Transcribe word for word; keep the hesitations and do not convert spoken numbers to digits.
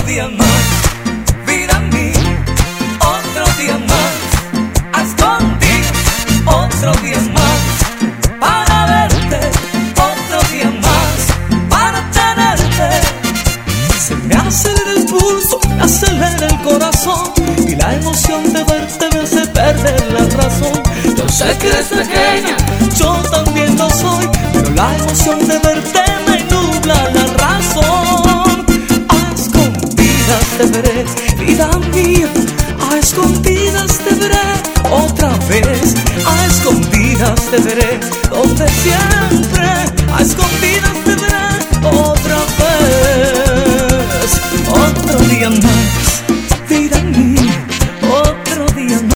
día más, vida mía, otro día más, a escondidas, otro día más, para verte, otro día más, para tenerte. Se me acelera el pulso, me acelera el corazón, y la emoción de verte me hace perder la razón. Yo sé que eres pequeña, yo también lo soy, pero la emoción de verte me nubla la razón. A escondidas te veré, vida mía, a escondidas te veré otra vez, a escondidas te veré donde siempre, a escondidas